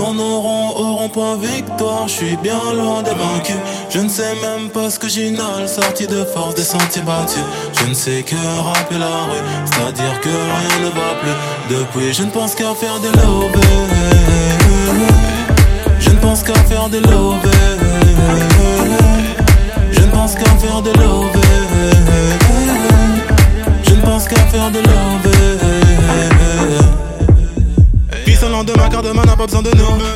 tourneront au rond-point victoire. Je suis bien loin des vaincus. Je ne sais même pas ce que j'inhale, sorti de force des sentiers battus. Je ne sais que rappeler la rue, c'est-à-dire que rien ne va plus. Depuis je ne pense qu'à faire des love. Je ne pense qu'à faire des love. Je ne pense qu'à faire des love. Je ne pense qu'à faire de love. Puis au lendemain, car demain n'a pas besoin de nous.